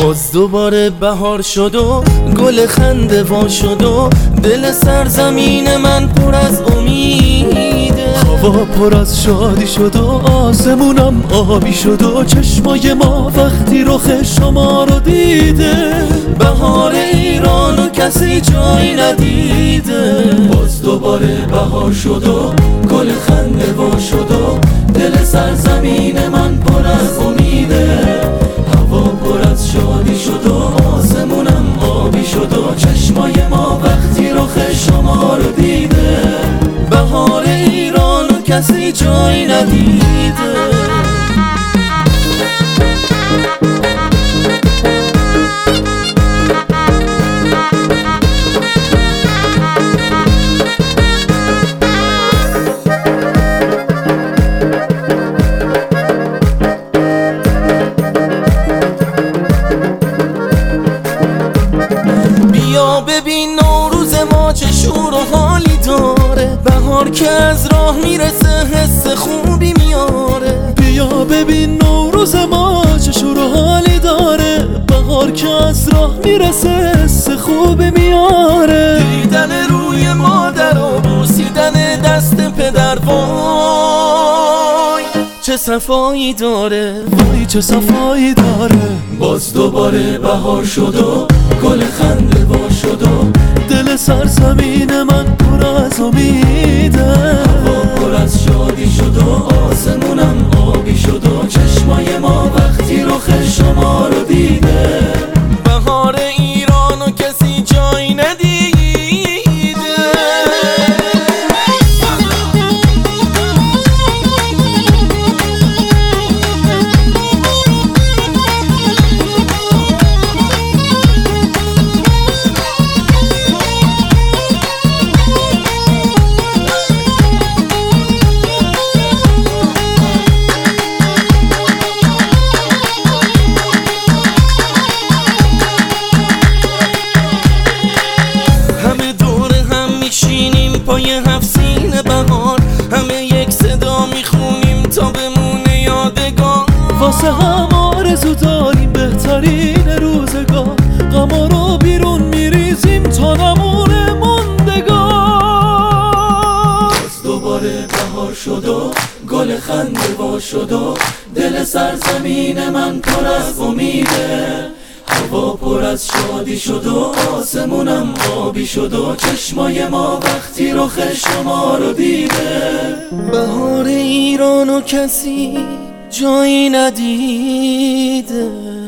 باز دوباره بهار شد و گل خنده وا شد و دل سرزمین من پر از امیده. هوا پر از شادی شد و آسمونم آبی شد و چشمای ما وقتی رخ شما رو دیده. بهار ایرانو کسی جایی ندیده. باز دوباره بهار شد و گل خنده وا شد و دل سرزمین من پر از امیده. هوا پر از شادی شد و آسمونم آبی شد و چشمای ما وقتی رخ شما رو دیده. بهار ایرانو کسی جایی ندیده. بیا ببین نوروز ما چه شور و حالی داره. بهار که از راه میرسه حس خوبی میاره. بیا ببین نوروز ما چه شور و حالی داره. بهار که از راه میرسه حس خوبی میاره. دیدن روی مادر و بوسیدن دست پدر وای چه صفایی داره. وای چه صفایی داره. باز دوباره بهار شد و گل خنده وا شد و دل سرزمین من پر از امیده. هوا پر از شادی شد و آسمونم آبی شد و چشمای ما وقتی رخ شما رو دیده. بهار ایرانو کسی جایی ندیده. پای هفت سین بهار همه یک صدا میخونیم تا بمونه یادگار. واسه هم آرزو داریم بهترین روزگار. غما رو بیرون میریزیم تا نمونه موندگار. باز دوباره بهار شد و گل خنده وا شد و دل سرزمین من پر از امیده. هوا پر از شادی شد و آسمونم آبی شد و چشمای ما وقتی رخ شما رو دیده. بهار ایرانو کسی جایی ندیده.